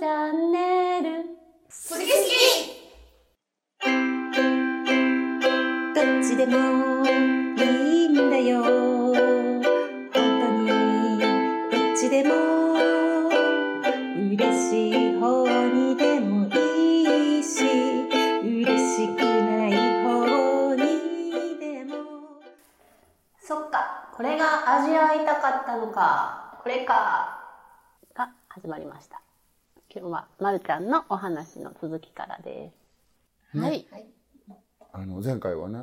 チャンネル好き好き。 どっちでもいいんだよ。本当にどっちでも嬉しい方にでもいいし、嬉しくない方にでも。そっか、これが味わいたかったのか、これかが始まりました。今日はまるちゃんのお話の続きからです。 はい。 前回はね、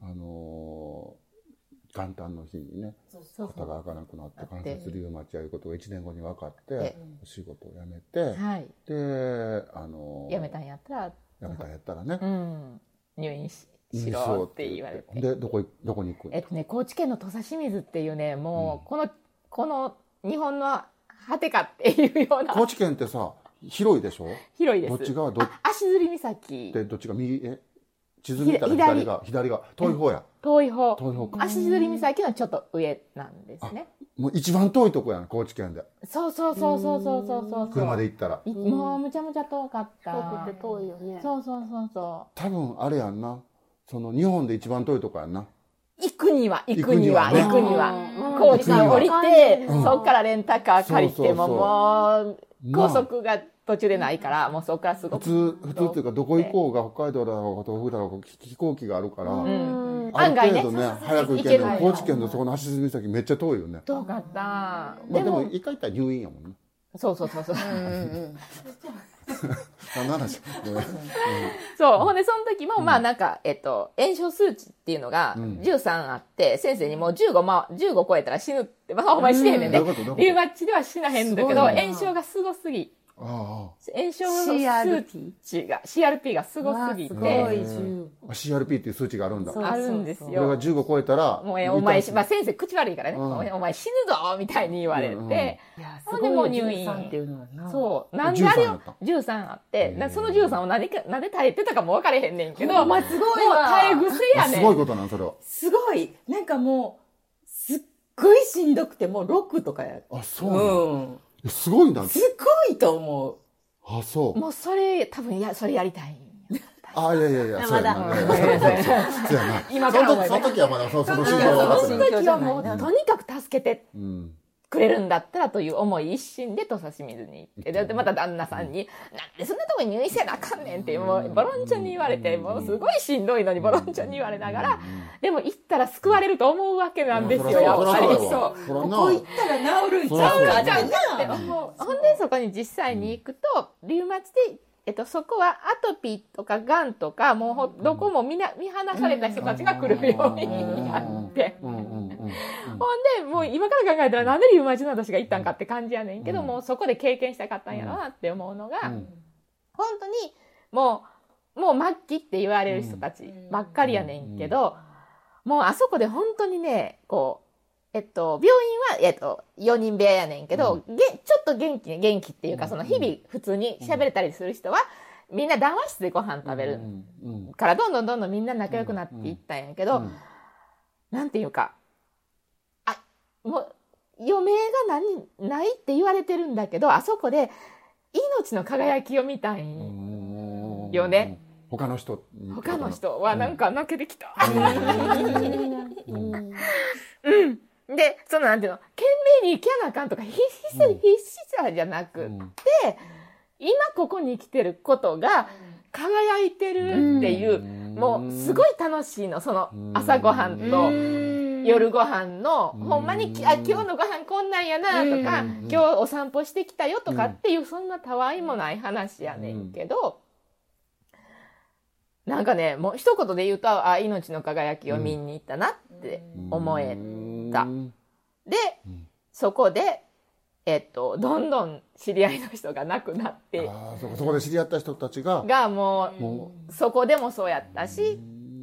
元旦の日にね、肩が開かなくなって関節リウマチやいうことが1年後に分かって、お仕事を辞めて、で、 辞めたんやったらね、入院しろって言われて。 で、どこに行く？ 高知県の土佐清水っていうね、もう、この日本の果てかっていうような。 高知県ってさ、広いでしょ？ 広いです。 どっち側？ 足摺岬。 で、どっちが右？地図見たら左が遠い方や。 遠い方。足摺岬のちょっと上なんですね。 もう一番遠いとこやん、高知県で。 そう。 車で行ったら。 もうむちゃむちゃ遠かった。 遠くて遠いよね。 そう。 多分あれやんな。その日本で一番遠いとこやんな。 行くには。高知に降りて、そっからレンタカー借りても、もう、高速が途中でないから、もうそこからすごく。 普通っていうか、どこ行こうが北海道だろうか東北だろうか飛行機があるから、ある程度ね、早く行けるのに、高知県のそこの足摺岬めっちゃ遠いよね。 遠かった。 でも一回行ったら入院やもんね。 そう。 何の話？ そう。ほんで、その時も、炎症数値っていうのが13あって、先生にもう15超えたら死ぬって、お前死ねへんねんね。リウマチでは死なへんだけど、炎症がすごすぎ。炎症の数値が、CRP がすごすぎて。 CRP っていう数値があるんだ。 あるんですよ。 これが15超えたら、 もうお前、先生口悪いからね、お前死ぬぞみたいに言われて、ほんでもう入院。そう。なんであれを13あって、その13をなんで耐えてたかも分かれへんねんけど、 まあすごいわ。 耐え癖やねん。 すごいことなんそれは。 すごい。なんかもう、すっごいしんどくて、もう6とかや。 あ、そうなんすごいんだ。 すごいと思う。 あ、そう。 もうそれ、多分それやりたい。 あ、いや、そうやな。そうやな。 今からその時はまだその心境は。その時はもう、とにかく助けてくれるんだったらという思い一心で土佐清水に行って、で、また旦那さんに、なんでそんなとこに入院せなあかんねんって、もうボロンちゃんに言われて、もうすごいしんどいのにボロンちゃんに言われながら、でも行ったら救われると思うわけなんですよ、やっぱり。そう。 ここ行ったら治るんちゃうかってな。 ほんでそこに実際に行くと、リウマチで、そこはアトピーとかガンとか、もうどこも見放された人たちが来るようになって。ほんで、もう今から考えたらなんでリウマチの私が行ったんかって感じやねんけど、もうそこで経験したかったんやろなって思うのが、本当にもう末期って言われる人たちばっかりやねんけど、もうあそこで本当にね、こう、病院は、4人部屋やねんけど、ちょっと元気っていうか、その日々普通に喋れたりする人は、みんな談話室でご飯食べるから、どんどんみんな仲良くなっていったんやけど、なんていうか、もう、余命がないって言われてるんだけど、あそこで命の輝きを見たいよね。 他の人はなんか泣けてきた。で、なんていうの、懸命に生きやなあかんとか、必死さじゃなくって、今ここに生きてることが輝いてるっていう、もうすごい楽しいの、その朝ごはんと夜ごはんの、ほんまに、今日のご飯こんなんやなとか、今日お散歩してきたよとかっていう、そんなたわいもない話やねんけど、なんかね、もう一言で言うと、命の輝きを見に行ったなって思えた。で、そこで、どんどん知り合いの人が亡くなって。 そこで知り合った人たちがもう、そこでもそうやったし、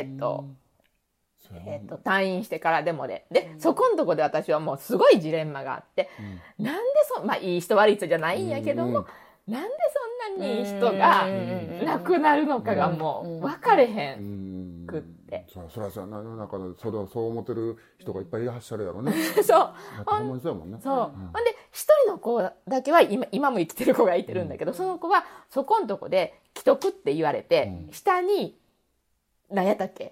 退院してからでもで、そこのとこで私はもうすごいジレンマがあって、なんでいい人悪い人じゃないんやけども、なんでそんなにいい人が亡くなるのかがもう分かれへんくって。 そらそうやな、世の中でそう思ってる人がいっぱいいらっしゃるやろね。 そう。 ほんまにそうやもんね。 そう。ほんで、一人の子だけは今も生きてる子がいてるんだけど、その子はそこんとこで既得って言われて、下に、何やったっけ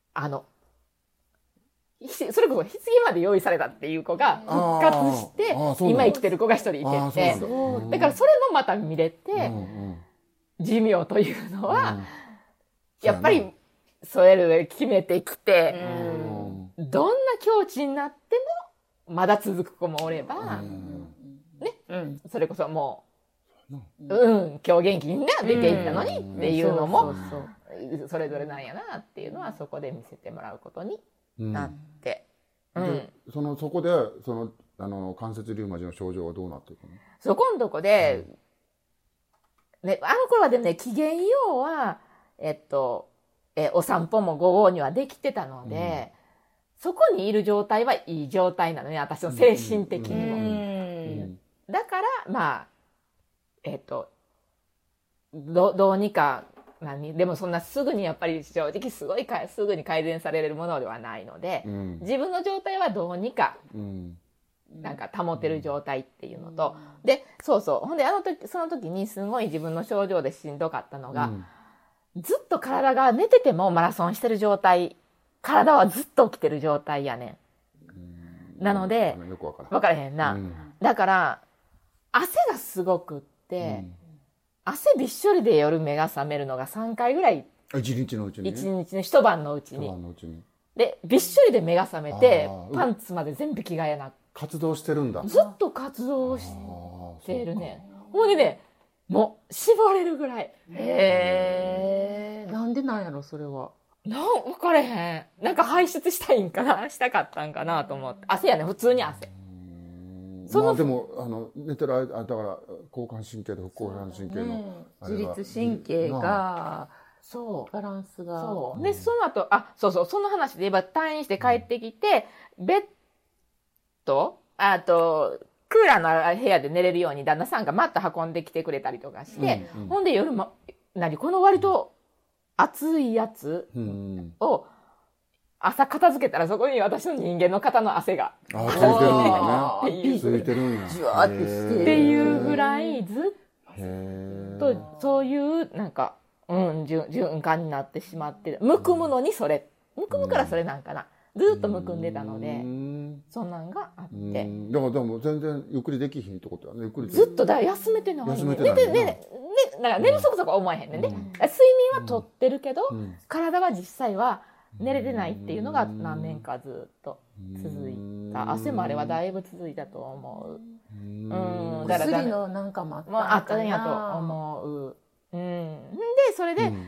それこそ棺まで用意されたっていう子が復活して、今生きてる子が一人いてて、だからそれもまた見れて、寿命というのは、やっぱりそれぞれ決めてきて、どんな境地になってもまだ続く子もおれば、ね、それこそもう、今日元気に出ていったのにっていうのも、それぞれなんやなっていうのはそこで見せてもらうことになって、 そこで関節リウマチの症状はどうなっていくの？ そこのとこで、ね、あの頃はでもね、機嫌ようはお散歩も午後にはできてたので、そこにいる状態はいい状態なのね、私の精神的にも。だからまあどうにかでもそんなすぐにやっぱり正直すぐに改善されるものではないので、自分の状態はどうにかなんか保てる状態っていうのと、でそうほんでその時にすごい自分の症状でしんどかったのが、ずっと体が寝ててもマラソンしてる状態、体はずっと起きてる状態やねん。なので分からへんな、だから汗がすごくって、汗びっしょりで夜目が覚めるのが3回ぐらい。 一日のうちに、 一晩のうちに。で、びっしょりで目が覚めて、パンツまで全部着替えな。 活動してるんだ。 ずっと活動してるね。ほんでね、もう絞れるぐらい。 なんでなんやろ、それは。 分かれへん。なんか排出したかったんかなと思って。汗やね、普通に汗。 まあでも寝てる間だから交感神経と副交感神経の自律神経がバランスがでその後その話で言えば退院して帰ってきて、ベッドクーラーの部屋で寝れるように旦那さんがマット運んできてくれたりとかして、ほんで夜もこの割と熱いやつを朝片付けたらそこに私の人間の肩の汗がついてるんだね。ついてるんや。 じわーってしてっていうぐらいずっとそういうなんか循環になってしまって、むくむのにむくむからそれなんかな、ずっとむくんでたので、そんなんがあって、 だからでも全然ゆっくりできひんってことやね。ゆっくりずっと休めてない。 休めてないね。 なんか寝不足とか思えへんねんね。睡眠はとってるけど、体は実際は寝れてないっていうのが何年かずっと続いた。汗もあれはだいぶ続いたと思う。 薬のなんかもあったんやと思う。でそれで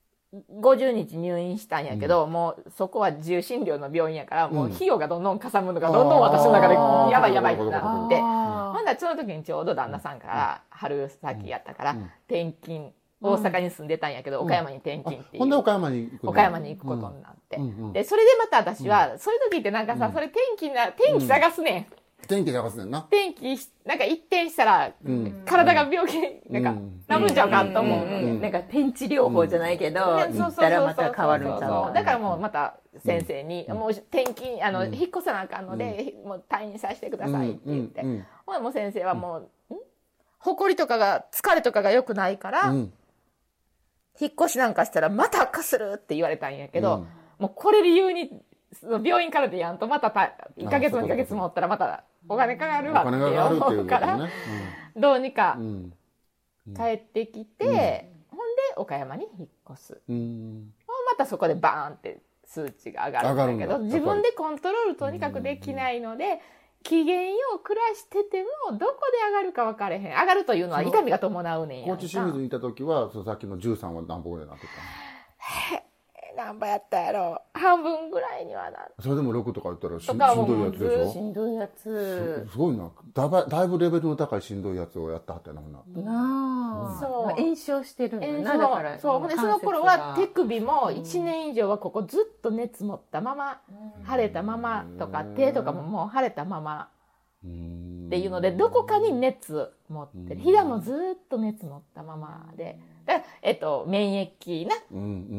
50日入院したんやけど、もうそこは自由診療の病院やから、もう費用がどんどんかさむのがどんどん私の中でやばいってなって、ほんだらその時にちょうど旦那さんから春先やったから転勤、大阪に住んでたんやけど、岡山に転勤っていう。 ほんで岡山に行くことになって。で、それでまた私は、そういう時ってなんかさ、それ天気探すねん。 天気探すねんな。 天気、なんか一転したら、体が病気、なんか、なるんちゃうかと思う。 なんか天地療法じゃないけど、行ったらまた変わるんちゃう。 だからもうまた先生に、もう転勤、引っ越さなあかんので、もう退院させてくださいって言って。ほらもう先生はもう、埃とかが、疲れとかが良くないから、引っ越しなんかしたらまた悪化するって言われたんやけど、もうこれ理由に病院からでやんとまた1ヶ月も2ヶ月もおったらまたお金かかるわって思うからどうにか帰ってきて、ほんで岡山に引っ越す。またそこでバーンって数値が上がるんだけど、自分でコントロールとにかくできないので、機嫌よう暮らしててもどこで上がるか分かれへん。上がるというのは痛みが伴うねんやんか。 高知清水にいた時はさっきの13は何本ぐらいになってたの？ 何本やったやろ、半分ぐらいにはな。 それでも6とか言ったらしんどいやつでしょ。 しんどいやつ。 すごいな。だいぶレベルの高いしんどいやつをやったはったよな。 そう。炎症してるんだな。だからそう。でその頃は手首も1年以上はここずっと熱持ったまま、腫れたままとか、手とかももう腫れたままっていうので、どこかに熱持ってる。膝もずっと熱持ったままで、免疫な。が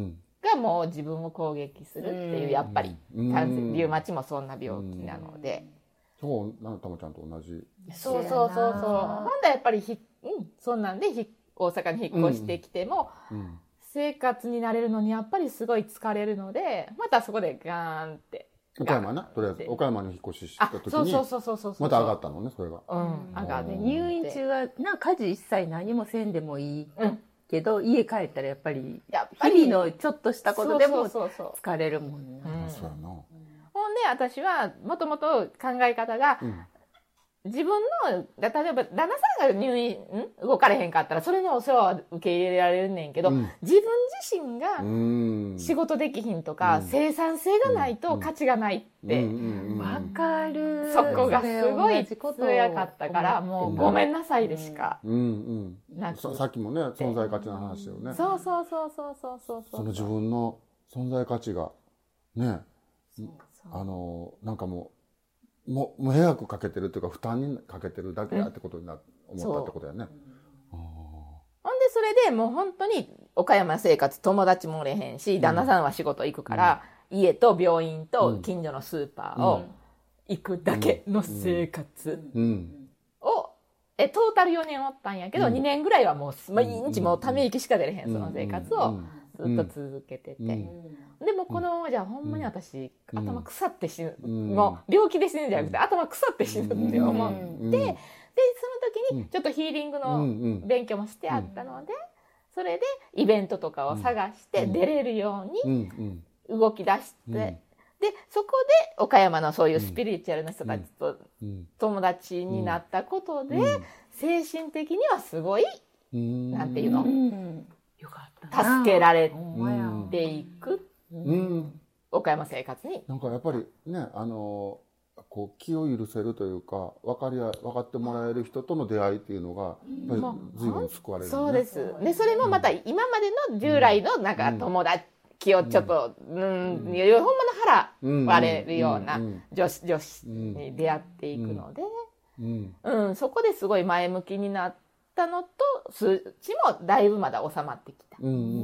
がもう自分を攻撃するっていう、やっぱりリウマチもそんな病気なので。 そう、たまちゃんと同じ。 そう。ほんでやっぱりそんなんで大阪に引っ越してきても、生活に慣れるのにやっぱりすごい疲れるので、またそこでガーンって。 岡山な、とりあえず岡山に引っ越しした時にまた上がったのね、それが。 上がって入院中は家事一切何もせんでもいいけど、家帰ったらやっぱり日々のちょっとしたことでも疲れるもんな。 そうやな。 ほんで私はもともと考え方が、自分の例えば旦那さんが入院動かれへんかったらそれのお世話は受け入れられるねんけど、自分自身が仕事できひんとか、生産性がないと価値がないってわかる。 そこがすごい強かったから、もうごめんなさいでしかなく、さっきもね存在価値の話よね。 そうその自分の存在価値がね、なんかもう迷惑かけてるっていうか負担にかけてるだけやってことに思ったってことやね。 ほんでそれでもう本当に岡山生活、友達もおれへんし、旦那さんは仕事行くから、家と病院と近所のスーパーを行くだけの生活をトータル4年おったんやけど、2年ぐらいはもう毎日もうため息しか出れへんその生活をずっと続けてて、でもこのままじゃほんまに私、頭腐って死ぬ、もう病気で死ぬんじゃなくて頭腐って死ぬって思って、でその時にちょっとヒーリングの勉強もしてあったので、それでイベントとかを探して出れるように動き出して、でそこで岡山のそういうスピリチュアルな人たちと友達になったことで、精神的にはすごいなんていうの、よかった助けられていく岡山生活に。 なんかやっぱりね、こう気を許せるというか分かってもらえる人との出会いっていうのが随分救われる、ね、 そうです。でそれもまた今までの従来のなんか友達をちょっとほんまの腹割れるような女子に出会っていくので、そこですごい前向きになったのと、数値もだいぶまだ収まってきた。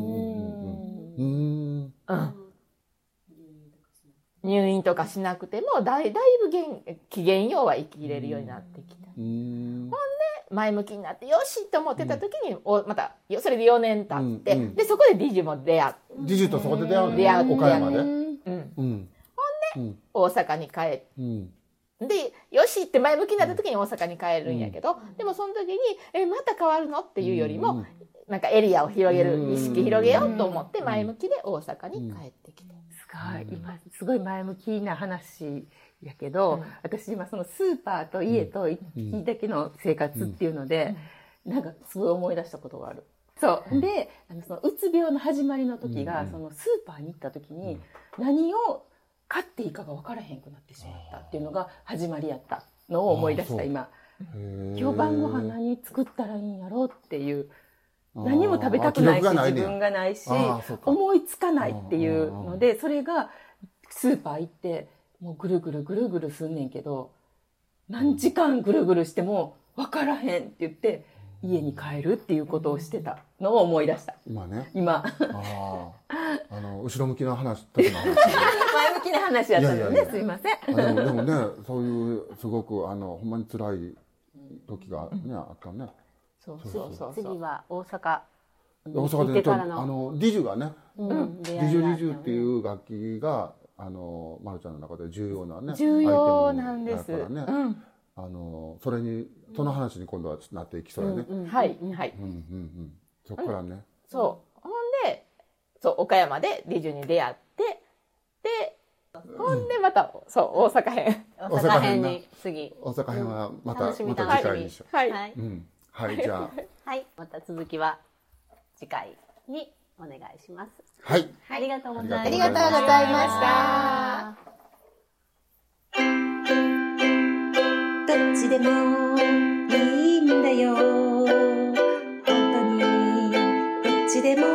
入院とかしなくてもだいぶ機嫌ようは生きれるようになってきた。ほんで前向きになってよしと思ってた時に、またそれで4年経って、でそこでディジュも出会って、 ディジュとそこで出会うの？岡山で。ほんで大阪に帰って、でよしって前向きになった時に大阪に帰るんやけど、でもその時にまた変わるのっていうよりも、なんかエリアを広げる、意識広げようと思って前向きで大阪に帰ってきて。 今すごい前向きな話やけど、私今そのスーパーと家と一匹だけの生活っていうので、なんかすごい思い出したことがある。そうで、そのうつ病の始まりの時が、そのスーパーに行った時に何を買っていいかが分からへんくなってしまったっていうのが始まりやったのを思い出した今。今日晩ご飯何作ったらいいんやろうっていう、何も食べたくないし自分がないし思いつかないっていうので、それがスーパー行ってもうぐるぐるすんねんけど、何時間ぐるぐるしても分からへんって言って家に帰るっていうことをしてたのを思い出した。今後ろ向きな話、時の話前向きな話やったのね。すいません。 でもね、そういうすごくほんまに辛い時がね、あったね。 次は大阪でね、ディジュがね、ディジュっていう楽器がまるちゃんの中で重要なね、 重要なんです。 だからね、その話に今度はなっていきそうやね。 はい。 そこからね。 ほんで岡山でディジュに出会って、でほんでまた大阪編。 大阪編に次。 大阪編はまた次回にしよう。はい、じゃあ。 はい、また続きは次回にお願いします。 はい。 ありがとうございました。 ありがとうございました。どっちでもいいんだよ。本当にどっちでも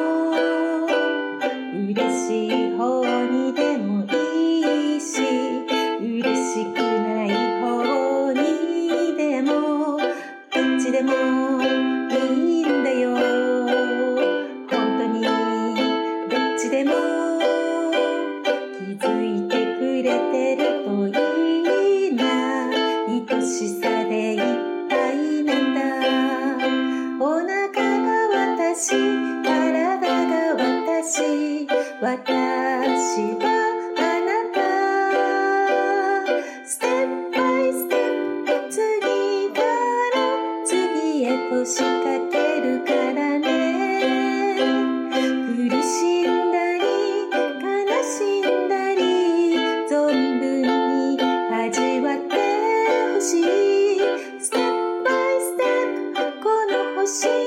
嬉しい方にでもいいし、嬉しくない方にでもどっちでもいいんだよ。本当にどっちでも私はあなたステップバイステップ次から次へと仕掛けるからね苦しんだり悲しんだり存分に味わってほしいステップバイステップこの星